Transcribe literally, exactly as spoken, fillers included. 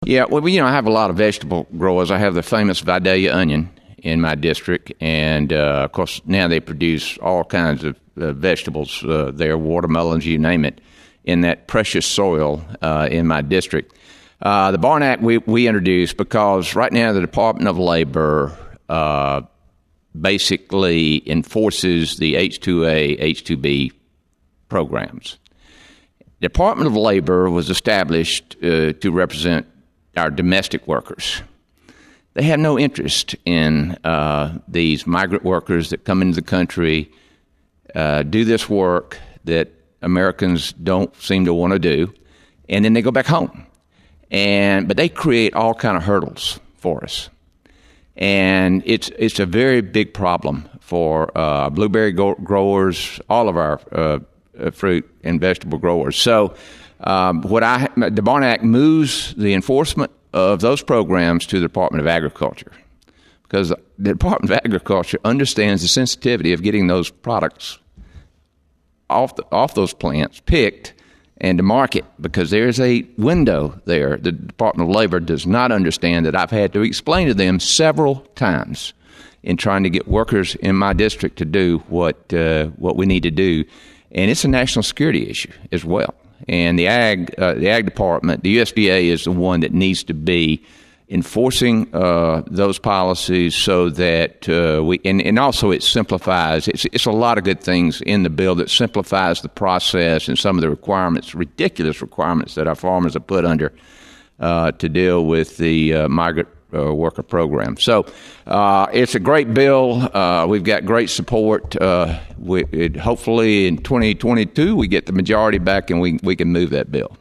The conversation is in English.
Yeah, well, you know, I have a lot of vegetable growers. I have the famous Vidalia onion in my district, and uh, of course now they produce all kinds of uh, vegetables uh, there, watermelons, you name it, in that precious soil uh, in my district. Uh, the Barn Act we, we introduced because right now the Department of Labor uh, basically enforces the H two A, H two B programs. The Department of Labor was established uh, to represent our domestic workers. They have no interest in uh, these migrant workers that come into the country, uh, do this work that Americans don't seem to want to do, and then they go back home. And but they create all kind of hurdles for us, and it's it's a very big problem for uh, blueberry go- growers, all of our uh, fruit and vegetable growers. So, um, what I the Barn Act moves the enforcement of those programs to the Department of Agriculture, because the Department of Agriculture understands the sensitivity of getting those products off the, off those plants picked and to market, because there's a window there. The Department of Labor does not understand that I've had to explain to them several times in trying to get workers in my district to do what uh, what we need to do, and it's a national security issue as well. And the ag uh, the ag department, the U S D A, is the one that needs to be enforcing uh, those policies so that uh, we and, and also it simplifies. It's, it's a lot of good things in the bill that simplifies the process and some of the requirements, ridiculous requirements that our farmers are put under uh, to deal with the uh, migrant uh, worker program. So uh, it's a great bill. Uh, we've got great support. Uh, we, it, hopefully in twenty twenty-two we get the majority back and we we can move that bill.